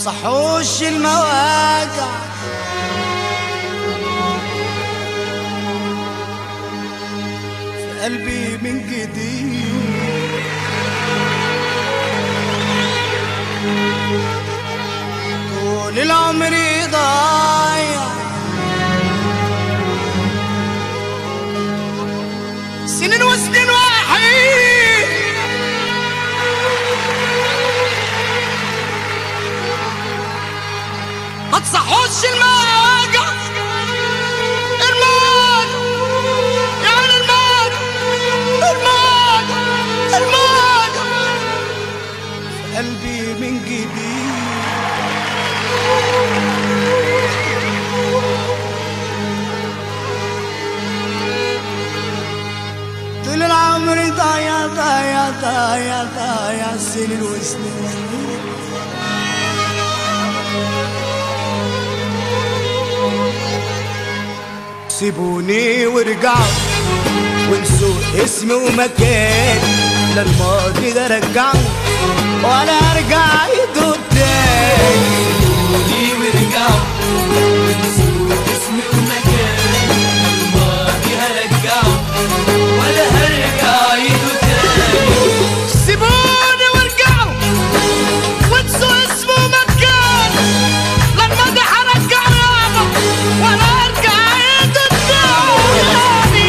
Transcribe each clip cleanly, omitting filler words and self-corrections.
تصحوش المواجع في قلبي من جديد. طول العمر ضايع سنين وسنين وحيد، ما تصحوش المواجع. الموت يعني الموت الموت الموت في قلبي من جديد. طول العمر ضايع ضايع ضايع ضايع سنين وسنين. سيبوني وارجعوا وانسوا اسمي ومكاني، لا الماضي ده رجعوا ولا ارجع اعيده تاني. سيبوني وارجعوا وانسوا اسمي ومكاني، الماضي هرجعه ولا هرجع اعيده تاني. سيبوني وارجعوا وانسوا اسمي ومكاني، لا الماضي هرجعه يابا ولا ارجع اعيده تاني.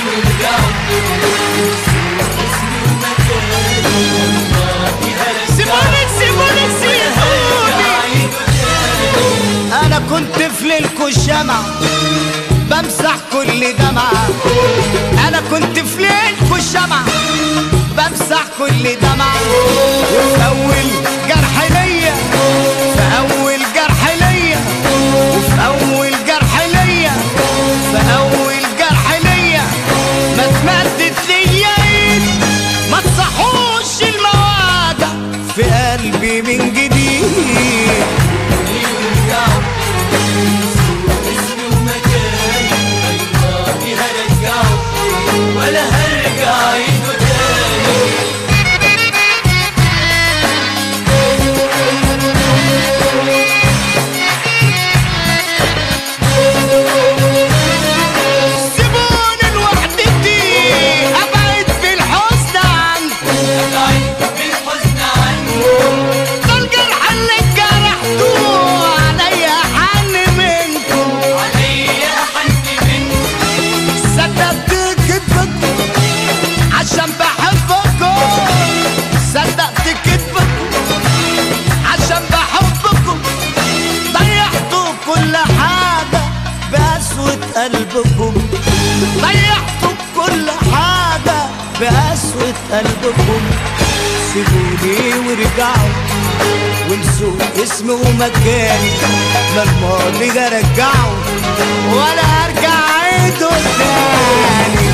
انا كنت في ليلكوا الشمع بمسح كل دمعة، انا كنت في ليلكوا الشمع بمسح كل دمعة. وفي اول جرح ليا، في اول جرح ليا، وفي اول جرح ليا، في اول جرح ليا ما اتمدت ليا ايد. ما تصحوش المواجع في قلبي من جديد. ولا هرجع اعيده تاني. سيبوني لوحدتي ابعد بالحزن عنكم، ابعد بالحزن عنكم. ده الجرح اللي جرحتوه عليا حن منكم، عليا حن منكم. صدقت كدبكم عشان بحبكم، صدقت كدبكم عشان بحبكم. ضيعتوا كل حاجة بقسوة قلبكم، ضيعتوا كل حاجة بقسوة قلبكم. سيبوني وارجعوا وانسوا اسمي ومكاني، لا الماضي ده رجعوا ولا ارجع اعيده تاني.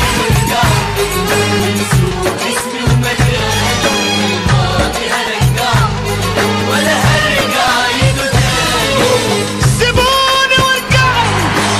اسمي ومكاني، الماضي هرجعه ولا هرجع اعيده تاني. سيبوني وارجعوا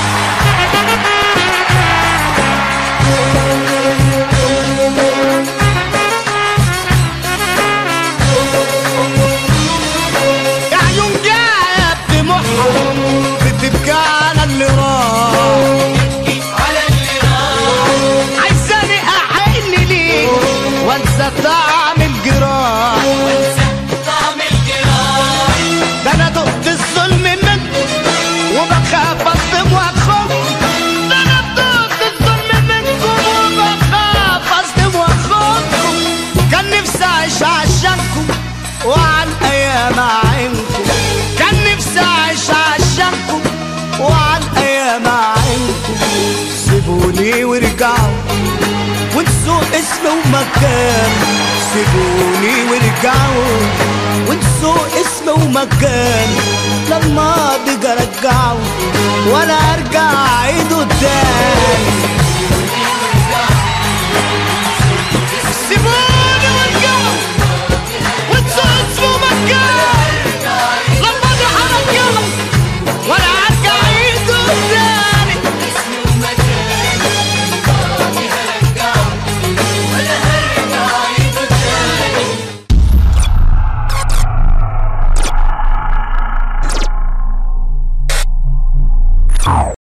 يا عيون جاب دموعها بتبكي على اللي راح، على اللي راح. عايزاني احن ليك وانسى طعم الجراح. وانسى طعم الجراح. ده انا دقت الظلم منكم وبخاف اصدم واخوف، ده انا دقت الظلم منكم وبخاف اصدم واخوف. كان نفسي اعيش عشانكم وعن ايام عينكم، كان نفسي اعيش عشانكم وعن ايام عينكم. سيبوني وارجعوا وانسوا اسمي ومكان، سيبوني وارجعوا وانسوا اسمي ومكان. لا الماضي رجعوا ولا ارجع اعيده تاني.